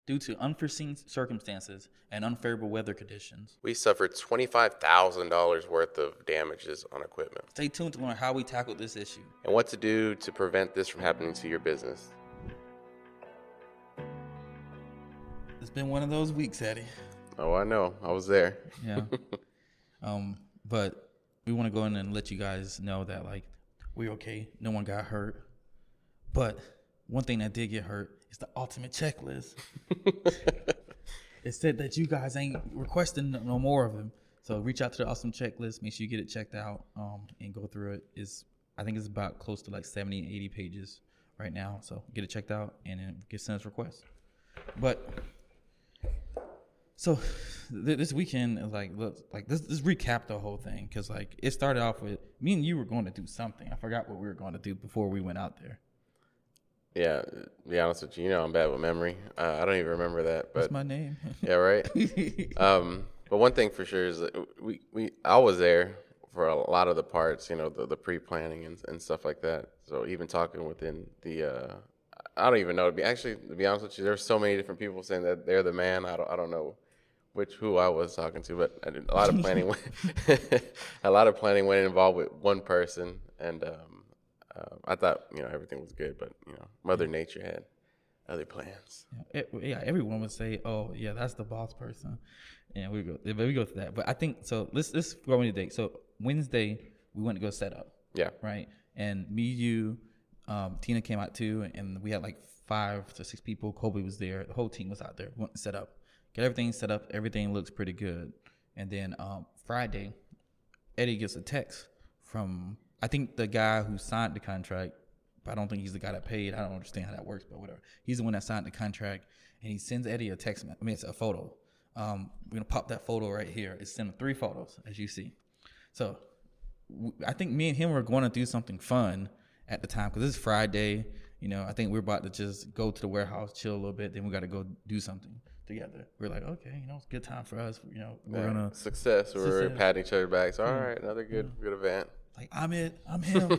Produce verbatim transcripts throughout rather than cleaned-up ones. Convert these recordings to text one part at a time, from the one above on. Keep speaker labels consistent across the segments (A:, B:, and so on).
A: due to unforeseen circumstances and unfavorable weather conditions.
B: We suffered twenty-five thousand dollars worth of damages on equipment.
A: Stay tuned to learn how we tackled this issue
B: and what to do to prevent this from happening to your business.
A: It's been one of those weeks, Eddie.
B: Oh, I know. I was there.
A: Yeah. um, but we want to go in and let you guys know that, like, we're okay. No one got hurt. But one thing that did get hurt is the ultimate checklist. It said that you guys ain't requesting no more of them. So reach out to the awesome checklist. Make sure you get it checked out um, and go through it. It's, I think it's about close to like seventy, eighty pages right now. So get it checked out and then get send us requests. But so th- this weekend, like, look, like this, this recap the whole thing, because like it started off with me and you were going to do something. I forgot what we were going to do before we went out there.
B: Yeah, to be honest with you, you know I'm bad with memory. Uh, I don't even remember that. But
A: What's my name?
B: yeah, right. um, but one thing for sure is that we, we I was there for a lot of the parts, you know, the, the pre-planning and, and stuff like that. So even talking within the, uh, I don't even know. To be actually, to be honest with you, there's so many different people saying that they're the man. I don't I don't know which who I was talking to, but I did, a lot of planning went a lot of planning went involved with one person, and um, uh, I thought you know everything was good, but you know Mother Nature had other plans.
A: Yeah, it, yeah, everyone would say, "Oh, yeah, that's the boss person," and we go, but we go through that. But I think so. Let's let's go on the date. So Wednesday we went to go set up.
B: Yeah.
A: Right. And me, you, um, Tina came out too, and we had like five to six people. Kobe was there. The whole team was out there. We went to set up. Get everything set up. Everything looks pretty good. And then um, Friday, Eddie gets a text from, I think, the guy who signed the contract, but I don't think he's the guy that paid. I don't understand how that works, but whatever. He's the one that signed the contract, and he sends Eddie a text. I mean, it's a photo. Um, we're going to pop that photo right here. It's sent three photos, as you see. So w- I think me and him were going to do something fun at the time, because this is Friday. You know, I think we're about to just go to the warehouse, chill a little bit, then we got to go do something together. We're like, okay, you know, it's a good time for us. You know, we're
B: Yeah.
A: gonna
B: Success. We're
A: Success.
B: patting each other back. So, all
A: Yeah.
B: right, another good
A: Yeah.
B: good event.
A: like, I'm it, I'm him.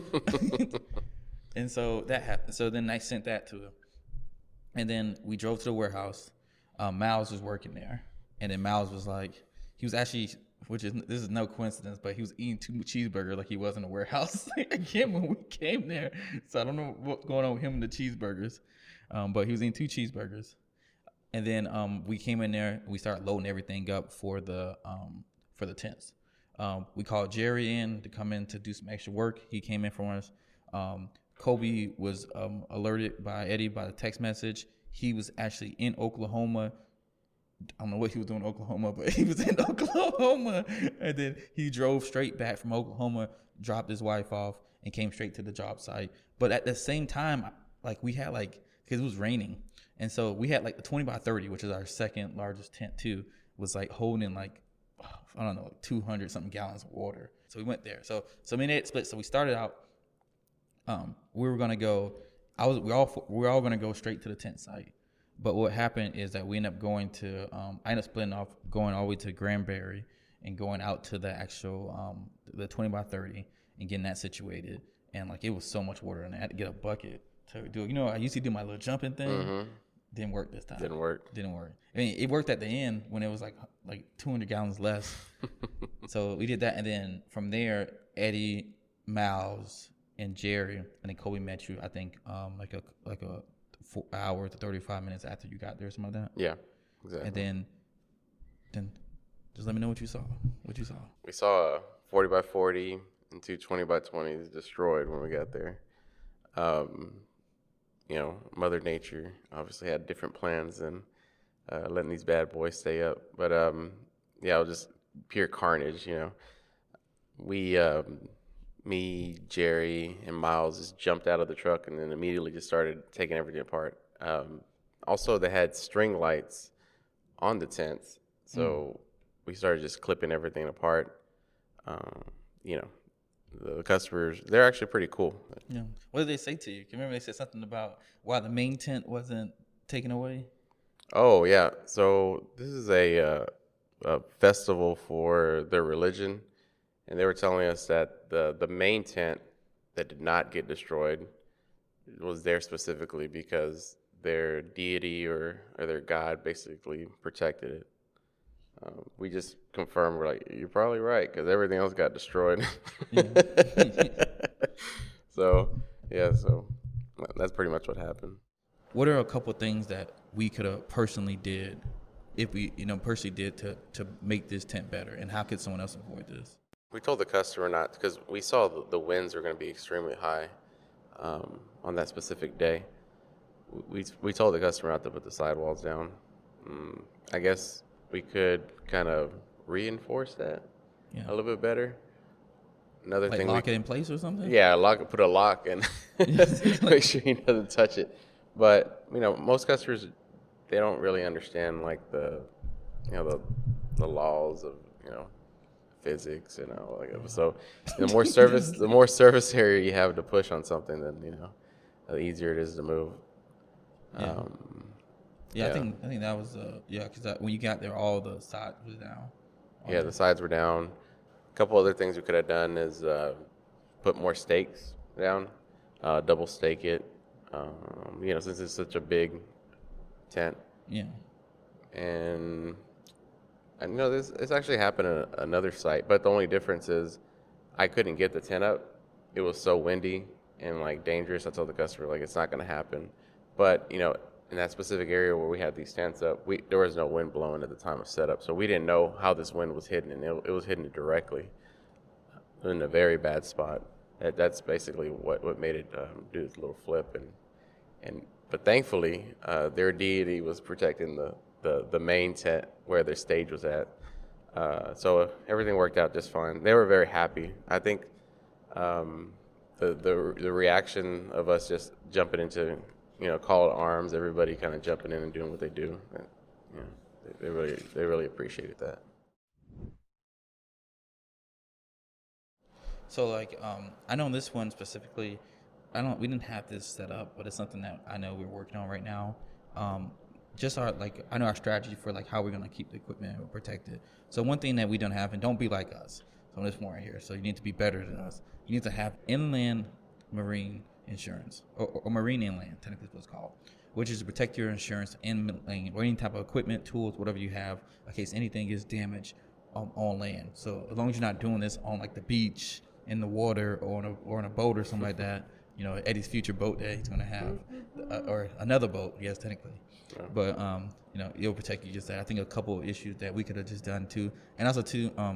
A: And so that happened. So then I sent that to him, and then we drove to the warehouse. Um, Miles was working there, and then Miles was like, he was actually, which is this is no coincidence, but he was eating two cheeseburgers like he was in the warehouse again when we came there. So I don't know what's going on with him and the cheeseburgers, um, but he was eating two cheeseburgers. And then um, we came in there. We started loading everything up for the um, for the tents. Um, we called Jerry in to come in to do some extra work. He came in for us. Um, Kobe was um, alerted by Eddie by the text message. He was actually in Oklahoma. I don't know what he was doing in Oklahoma, but he was in Oklahoma. And then he drove straight back from Oklahoma, dropped his wife off, and came straight to the job site. But at the same time, like we had like, because it was raining. And so we had like the twenty by thirty, which is our second largest tent too, was like holding like, I don't know, like two hundred something gallons of water. So we went there. So, so me and Ed split. So we started out, um, we were going to go, I was, we all, we were all going to go straight to the tent site. But what happened is that we ended up going to, um, I ended up splitting off, going all the way to Granbury and going out to the actual, um, the twenty by thirty and getting that situated. And like, it was so much water, and I had to get a bucket to do it. You know, I used to do my little jumping thing.
B: Mm-hmm.
A: Didn't work this time.
B: Didn't work.
A: Didn't work. I mean, it worked at the end when it was like like two hundred gallons less. So we did that, and then from there, Eddie, Miles, and Jerry, and then Kobe met you. I think um, like a like a four hour to thirty-five minutes after you got there, something like that.
B: Yeah, exactly.
A: And then, then just let me know what you saw. What you saw.
B: We saw a forty by forty and two twenty by twenties destroyed when we got there. Um, you know, Mother Nature obviously had different plans than uh, letting these bad boys stay up. But, um, yeah, it was just pure carnage, you know. We, um, me, Jerry, and Miles just jumped out of the truck and then immediately just started taking everything apart. Um, also, they had string lights on the tents, so mm. we started just clipping everything apart. Um, you know, the customers, they're actually pretty cool.
A: Yeah. What did they say to you? Can you remember they said something about why the main tent wasn't taken away?
B: Oh, yeah. So this is a, uh, a festival for their religion, and they were telling us that the, the main tent that did not get destroyed was there specifically because their deity or, or their god basically protected it. Um, we just confirmed, we're like, you're probably right, because everything else got destroyed.
A: Yeah.
B: So, yeah, so that's pretty much what happened.
A: What are a couple things that we could have personally did, if we, you know, personally did to, to make this tent better, and how could someone else avoid this?
B: We told the customer not, because we saw the, the winds were going to be extremely high um, on that specific day. We we told the customer not to put the sidewalls down. Um, I guess we could kind of reinforce that
A: Yeah.
B: a little bit better. Another
A: Like
B: thing,
A: lock
B: we,
A: it in place or something?
B: yeah, lock, put a lock and make sure he doesn't touch it. But you know, most customers, they don't really understand like the, you know, the the laws of, you know, physics, you know, like so. The more service, the more surface area you have to push on something, then you know, the easier it is to move.
A: Yeah.
B: Um,
A: Yeah, I
B: Yeah.
A: think I think that was uh yeah, because when you got there, all the side was down. All
B: yeah,
A: the-
B: the sides were down. A couple other things we could have done is uh, put more stakes down, uh, double stake it. Um, you know, since it's such a big tent,
A: yeah,
B: and and you know this this actually happened at another site, but the only difference is I couldn't get the tent up. It was so windy and like dangerous. I told the customer like it's not going to happen. But you know, in that specific area where we had these tents up, we there was no wind blowing at the time of setup, so we didn't know how this wind was hitting, and it, it was hitting it directly in a very bad spot. That, that's basically what, what made it um, do this little flip, and and but thankfully uh, their deity was protecting the, the, the main tent where their stage was at, uh, so everything worked out just fine. They were very happy. I think um, the the the reaction of us just jumping into, you know, call to arms, everybody kind of jumping in and doing what they do. And, you know, they, they really, they really appreciated that.
A: So like, um, I know this one specifically, I don't, we didn't have this set up, but it's something that I know we're working on right now. Um, just our, like, I know our strategy for like how we're going to keep the equipment protected. So one thing that we don't have, and don't be like us. So this one right here. So you need to be better than us. You need to have inland marine insurance, or, or marine inland, technically is what it's called, which is to protect your insurance inland or any type of equipment, tools, whatever you have, in case anything is damaged um, on land. So as long as you're not doing this on like the beach, in the water, or on a or on a boat or something like that, you know, Eddie's future boat that he's gonna have, uh, or another boat, yes, technically.
B: Yeah.
A: But um, you know, it'll protect you just that. I think a couple of issues that we could have just done too, and also too, um,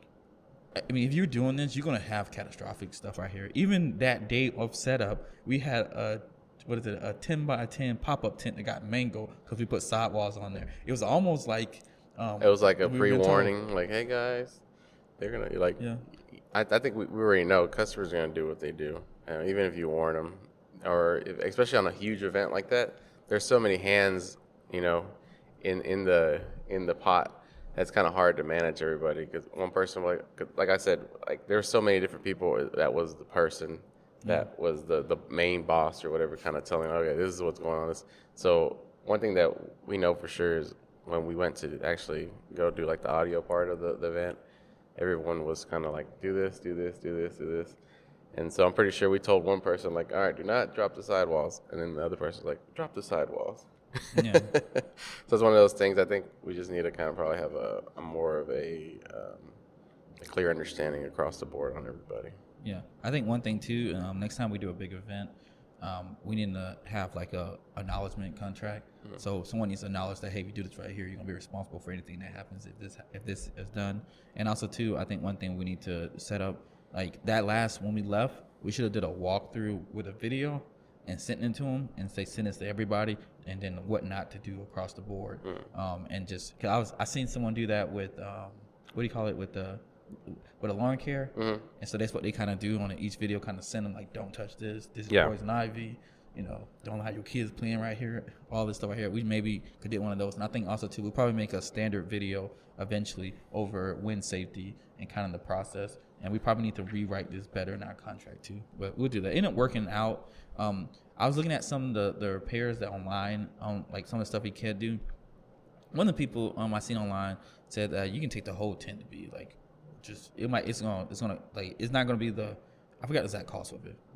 A: I mean, if you're doing this, you're gonna have catastrophic stuff right here. Even that day of setup, we had a what is it, a ten by ten pop up tent that got mangled because we put sidewalls on there. It was almost like um,
B: It was like a
A: we were told-
B: pre-warning, like, hey guys, they're gonna like.
A: Yeah.
B: I, I think we, we already know customers are gonna do what they do, uh, even if you warn them, or if, especially on a huge event like that. There's so many hands, you know, in in the in the pot. That's kind of hard to manage everybody, because one person, like like I said, like there's so many different people. That was the person that yeah. was the the main boss or whatever, kind of telling, okay, this is what's going on. So one thing that we know for sure is when we went to actually go do like the audio part of the, the event, everyone was kind of like, do this, do this, do this, do this. And so I'm pretty sure we told one person, like, all right, do not drop the sidewalls. And then the other person's like, drop the sidewalls. Yeah. So it's one of those things. I think we just need to kind of probably have a, a more of a, um, a clear understanding across the board on everybody.
A: Yeah. I think one thing, too, um, next time we do a big event, um, we need to have like a acknowledgement contract. Mm-hmm. So someone needs to acknowledge that, hey, if you do this right here, you're gonna be responsible for anything that happens if this if this is done. And also too, I think one thing we need to set up, like that last when we left, we should have did a walkthrough with a video and sent it to them and say send this to everybody, and then what not to do across the board. Mm-hmm. Um, and just cause I was I seen someone do that with um, what do you call it with the with a lawn care, mm-hmm. and so that's what they kind of do on each video, kind of send them like, don't touch this, this is yeah. poison ivy, you know, don't have your kids playing right here, all this stuff right here. We maybe could get one of those. And I think also too, we'll probably make a standard video eventually over wind safety and kind of the process, and we probably need to rewrite this better in our contract too, but we'll do that. It ended up working out. um I was looking at some of the the repairs that online, um like some of the stuff we can't do. One of the people um I seen online said that you can take the whole tent to be like, just it might it's gonna it's gonna like it's not gonna be the I forgot the exact cost of it, but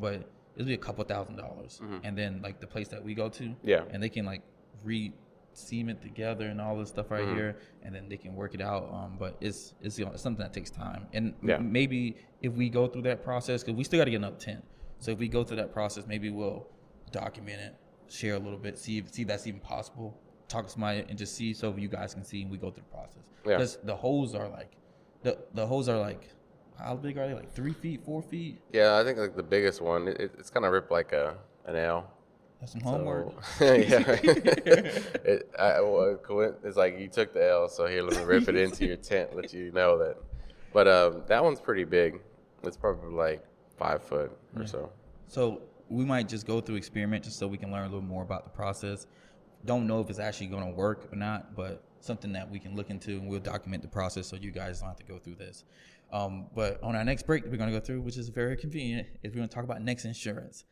A: it'll be a couple thousand dollars,
B: Mm-hmm.
A: and then like the place that we go to,
B: Yeah.
A: and they can like re cement together and all this stuff right
B: Mm-hmm.
A: here, and then they can work it out. Um, but it's it's, you know, it's something that takes time, and
B: Yeah.
A: m- maybe if we go through that process, because we still got to get another tent. So if we go through that process, maybe we'll document it, share a little bit, see if see if that's even possible. Talk to somebody and just see so you guys can see and we go through the process.
B: Yeah.
A: Because the holes are like, the the holes are like, how big are they? Like three feet, four feet?
B: Yeah, I think like the biggest one, it, it's kind of ripped like a an L.
A: That's some homework.
B: So, yeah. it, I, well, coin- it's like you took the L, so here, let me rip it into your tent, let you know that. But um, that one's pretty big. It's probably like five foot or
A: Yeah.
B: so.
A: So we might just go through experiment just so we can learn a little more about the process. Don't know if it's actually going to work or not, but something that we can look into, and we'll document the process so you guys don't have to go through this. Um, but on our next break, we're going to go through, which is very convenient, is we're going to talk about Next Insurance.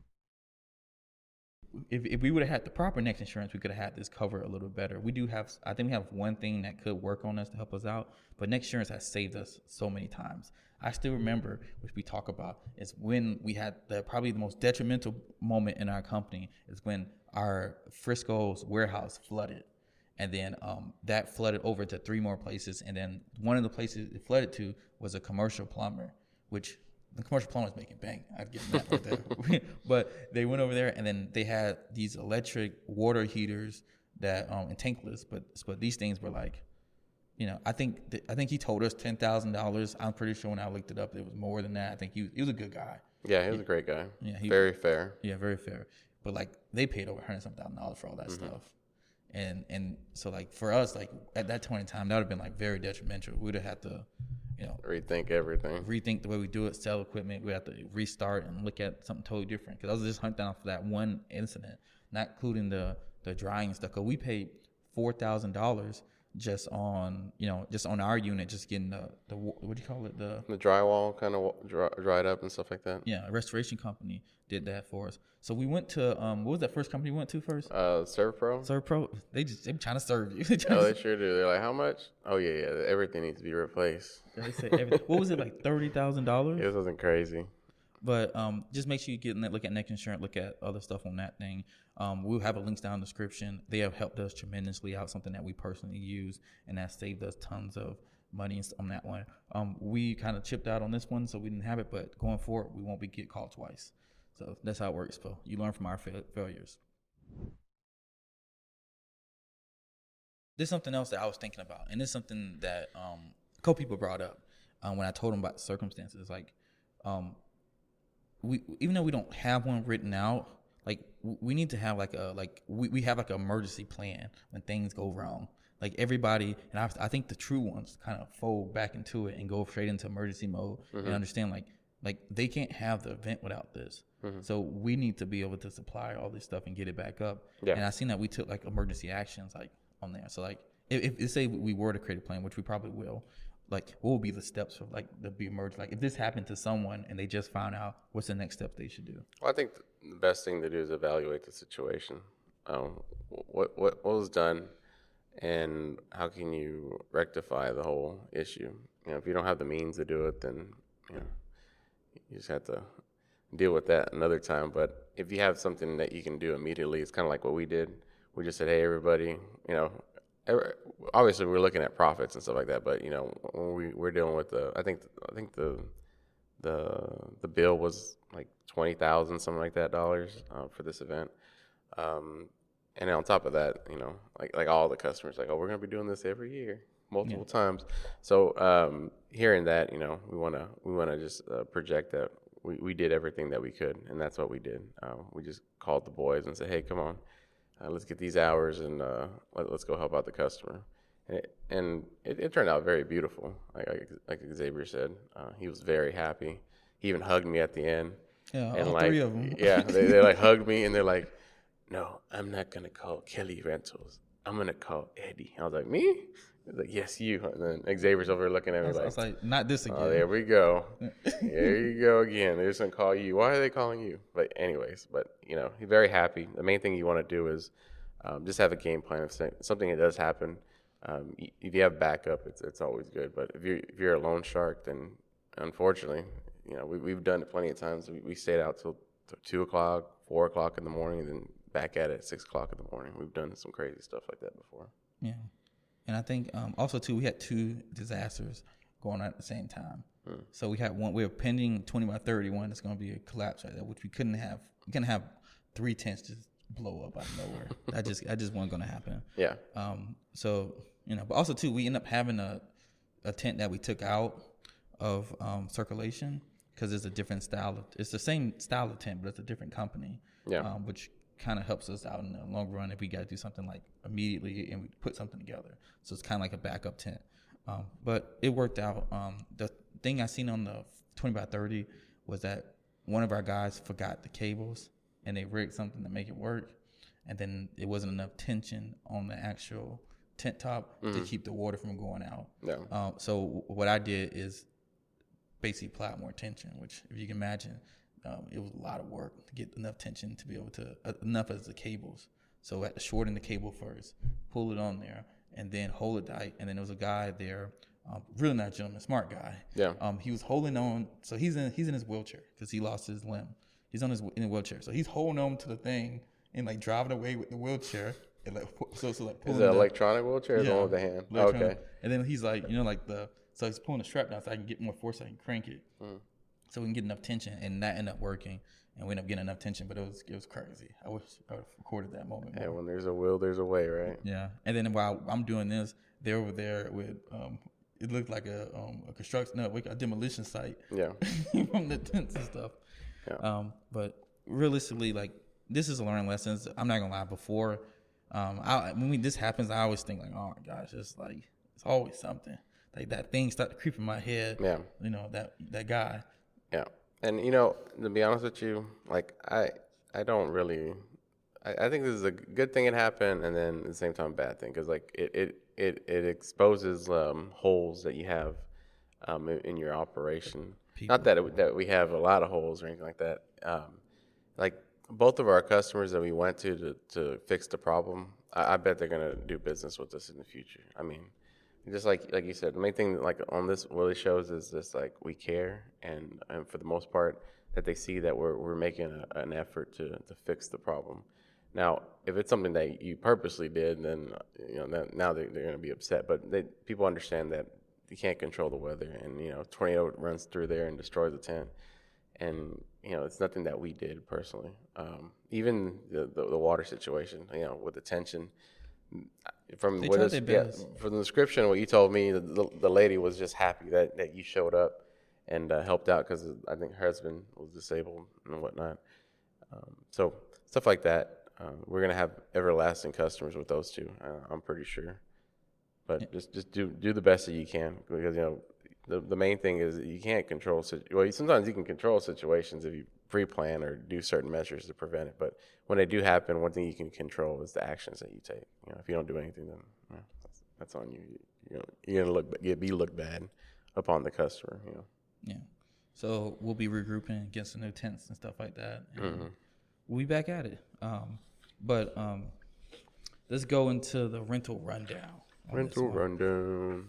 A: If, if we would have had the proper Next Insurance, we could have had this covered a little better. We do have, I think we have one thing that could work on us to help us out, but Next Insurance has saved us so many times. I still remember, which we talk about, is when we had the probably the most detrimental moment in our company is when our Frisco's warehouse flooded. And then um, that flooded over to three more places. And then one of the places it flooded to was a commercial plumber, which the commercial plumber was making bank. I'd give them that right there. But they went over there, and then they had these electric water heaters that um, and tankless. But but these things were like, you know, I think th- I think he told us ten thousand dollars. I'm pretty sure when I looked it up, it was more than that. I think he was, he was a good guy.
B: Yeah, he was a great guy.
A: Yeah, he,
B: Very fair.
A: Yeah, very fair. But like they paid over hundred some thousand dollars for all that
B: Mm-hmm.
A: stuff. And and so like for us, like at that point in time, that would have been like very detrimental. We'd have had to, you know,
B: Rethink everything.
A: rethink the way we do it, sell equipment. We have to restart and look at something totally different. Because I was just hunting down for that one incident, not including the the drying stuff. Because we paid four thousand dollars just on, you know, just on our unit, just getting the the what do you call it, the
B: The drywall kind of dry, dried up and stuff like that.
A: yeah, a restoration company did that for us. So we went to um what was that first company we went to first?
B: Uh, ServPro.
A: Serve Pro. They just they trying to serve you.
B: Oh, they sure do. They're like, how much? Oh yeah, yeah. Everything needs to be replaced.
A: They say everything. What was it, like thirty thousand dollars?
B: It wasn't crazy.
A: But um, just make sure you get in that, look at Next Insurance, look at other stuff on that thing. Um, we'll have a links down in the description. They have helped us tremendously out, something that we personally use, and that saved us tons of money on that one. Um, we kind of chipped out on this one, so we didn't have it, but going forward, we won't be get called twice. So that's how it works, Phil. You learn from our fa- failures. There's something else that I was thinking about, and it's something that um, a couple people brought up um, when I told them about the circumstances. Like, um, we even though we don't have one written out, like w- we need to have like a like we, we have like an emergency plan when things go wrong. Like everybody, and I, I think the true ones kind of fold back into it and go straight into emergency mode
B: Mm-hmm.
A: and understand like like they can't have the event without this.
B: Mm-hmm.
A: So we need to be able to supply all this stuff and get it back up.
B: Yeah.
A: And I seen that we took like emergency actions like on there. So like if, if say we were to create a plan, which we probably will, like what would be the steps for like the be emerge? Like if this happened to someone and they just found out, what's the next step they should do?
B: Well, I think the best thing to do is evaluate the situation. Um, what what what was done, and how can you rectify the whole issue? You know, if you don't have the means to do it, then you know you just have to deal with that another time. But if you have something that you can do immediately, it's kind of like what we did. We just said, hey, everybody, you know, every, obviously we're looking at profits and stuff like that. But you know, when we we're dealing with the, I think I think the the the bill was like twenty thousand something like that dollars uh, for this event. Um, and on top of that, you know, like like all the customers, like, oh, we're gonna be doing this every year, multiple yeah. times. So um, hearing that, you know, we wanna we wanna just uh, project that we, we did everything that we could, and that's what we did. Uh, we just called the boys and said, hey, come on, uh, let's get these hours and uh, let, let's go help out the customer. And it, and it, it turned out very beautiful. Like like, like Xavier said, uh, he was very happy. He even hugged me at the end.
A: Yeah,
B: and
A: all
B: like,
A: three of them.
B: yeah, they they like hugged me and they're like, no, I'm not gonna call Kelly Rentals. I'm gonna call Eddie. I was like, me? He's like, yes, you. And then Xavier's over looking at me
A: I was,
B: like,
A: I was like, not this again.
B: oh, there we go. There you go again. They're just gonna call you. Why are they calling you? But anyways, but you know, he's very happy. The main thing you want to do is um, just have a game plan. If something that does happen, um, if you have backup, it's it's always good. But if you're if you're a loan shark, then unfortunately, you know, we we've done it plenty of times. We, we stayed out till two o'clock, four o'clock in the morning, and then back at it at six o'clock in the morning. We've done some crazy stuff like that before.
A: Yeah. And I think um, also, too, we had two disasters going on at the same time. Hmm. So we had one, we were pending twenty by thirty one that's going to be a collapse right there, which we couldn't have. We couldn't have three tents just blow up out of nowhere. that just that just wasn't going to happen.
B: Yeah.
A: Um. So, you know, but also, too, we ended up having a, a tent that we took out of um, circulation because it's a different style. Of, it's the same style of tent, but it's a different company.
B: Yeah.
A: Um, which kind of helps us out in the long run if we got to do something like immediately and we put something together. So it's kind of like a backup tent. Um, but it worked out. Um, the thing I seen on the twenty by thirty was that one of our guys forgot the cables and they rigged something to make it work. And then it wasn't enough tension on the actual tent top mm-hmm. to keep the water from going out.
B: Yeah.
A: Um, so what I did is basically apply more tension, which if you can imagine, Um, it was a lot of work to get enough tension to be able to, uh, enough as the cables. So I had to shorten the cable first, pull it on there, and then hold it tight. And then there was a guy there, um, really nice gentleman, smart guy.
B: Yeah.
A: Um, he was holding on. So he's in he's in his wheelchair because he lost his limb. He's on his in a wheelchair. So he's holding on to the thing and like driving away with the wheelchair. And like so, so like pulling
B: is it an
A: the,
B: electronic wheelchair or
A: yeah,
B: the one with the hand? Oh, okay.
A: And then he's like, you know, like the so he's pulling the strap down so I can get more force. So I can crank it. Mm. So we can get enough tension, and that ended up working, and we ended up getting enough tension. But it was it was crazy. I wish I would have recorded that moment.
B: Yeah, when there's a will, there's a way, right?
A: Yeah, and then while I'm doing this, they're over there with um, it looked like a um a construction, no, a demolition site.
B: Yeah,
A: from the tents and stuff.
B: Yeah.
A: Um, but realistically, like this is a learning lesson. I'm not gonna lie. Before, um, I when we, this happens, I always think like, oh my gosh, it's like it's always something. Like that thing started to creep in my head.
B: Yeah,
A: you know that that guy.
B: Yeah, and you know, to be honest with you, like I, I don't really, I, I think this is a good thing it happened, and then at the same time, bad thing because like it, it, it, it exposes um, holes that you have um, in, in your operation. People. Not that it, that we have a lot of holes or anything like that. Um, like both of our customers that we went to to, to fix the problem, I, I bet they're gonna do business with us in the future. I mean. Just like like you said, the main thing like on this really shows is just like we care, and, and for the most part that they see that we're we're making a, an effort to, to fix the problem. Now, if it's something that you purposely did, then you know that, now they're, they're going to be upset. But they, people understand that you can't control the weather, and you know tornado runs through there and destroys the tent, and you know it's nothing that we did personally. Um, even the, the the water situation, you know, with the tension. From what is, yeah, from the description, what you told me, the, the, the lady was just happy that, that you showed up and uh, helped out because I think her husband was disabled and whatnot. Um, so stuff like that, uh, we're gonna have everlasting customers with those two. Uh, I'm pretty sure. But yeah. just just do do the best that you can because you know the the main thing is you can't control. Well, sometimes you can control situations if you pre-plan or do certain measures to prevent it. But when they do happen, one thing you can control is the actions that you take. You know, if you don't do anything, then you know, that's, that's on you. You know, you're gonna look be look bad upon the customer. You know.
A: Yeah. So we'll be regrouping, get some new tents and stuff like that. And
B: mm-hmm.
A: We'll be back at it. Um, but um, let's go into the rental rundown.
B: Rental rundown.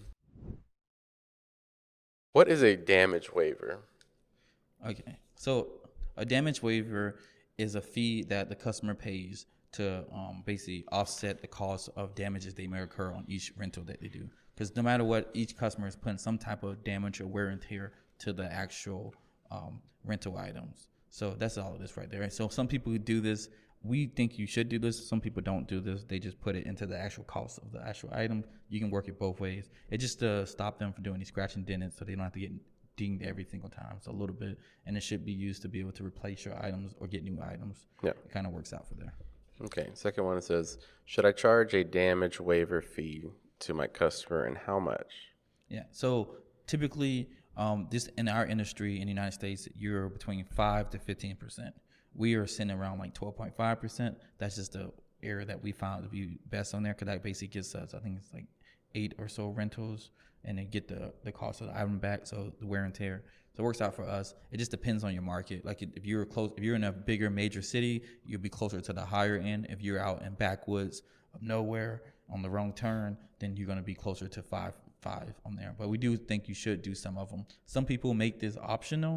B: What is a damage waiver?
A: Okay, so a damage waiver is a fee that the customer pays to um, basically offset the cost of damages they may occur on each rental that they do. Because no matter what, each customer is putting some type of damage or wear and tear to the actual um, rental items. So that's all it is right there. So some people who do this, we think you should do this. Some people don't do this. They just put it into the actual cost of the actual item. You can work it both ways. It just to stop them from doing any scratch and dent, so they don't have to get dinged every single time. So a little bit, and it should be used to be able to replace your items or get new items.
B: Yeah,
A: it kind of works out for there.
B: Okay. Second one, it says, should I charge a damage waiver fee to my customer, and how much?
A: Yeah. So typically, um, this in our industry in the United States, you're between five to fifteen percent. We are sitting around like twelve point five percent. That's just the area that we found to be best on there, because that basically gets us, I think it's like eight or so rentals, and they get the, the cost of the item back, so the wear and tear. So it works out for us. It just depends on your market. Like if you're close, if you're in a bigger major city, you'll be closer to the higher end. If you're out in backwoods of nowhere on the wrong turn, then you're going to be closer to five five on there. But we do think you should do some of them. Some people make this optional.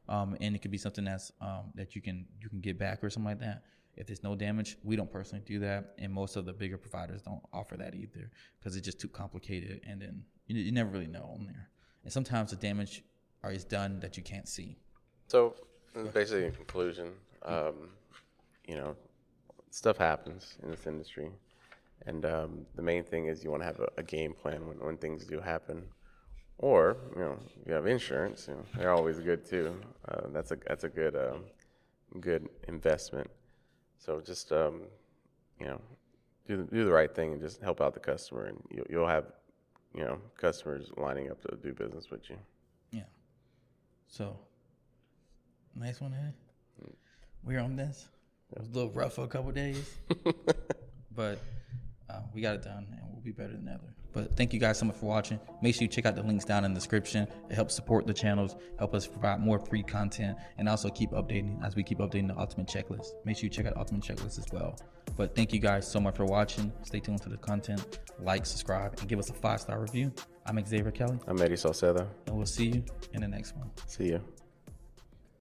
A: um, and it could be something that's um, that you can you can get back or something like that. If there's no damage, we don't personally do that, and most of the bigger providers don't offer that either because it's just too complicated, and then you, you never really know on there. And sometimes the damage is done that you can't see.
B: So, basically, in conclusion, um, you know, stuff happens in this industry, and um, the main thing is you want to have a, a game plan when, when things do happen. Or, you know, if you have insurance, you know, they're always good too. Uh, that's a that's a good um, good investment. So just um, you know, do the, do the right thing and just help out the customer, and you, you'll have, you know, customers lining up to do business with you.
A: Yeah. So, nice one, eh? We're on this. It was a little rough for a couple days, but uh, we got it done, and we'll be better than ever. But thank you guys so much for watching. Make sure you check out the links down in the description. It helps support the channels, help us provide more free content, and also keep updating as we keep updating the Ultimate Checklist. Make sure you check out Ultimate Checklist as well. But thank you guys so much for watching. Stay tuned to the content. Like, subscribe, and give us a five-star review. I'm Xavier Kelly.
B: I'm Eddie Salcedo.
A: And we'll see you in the next one.
B: See you.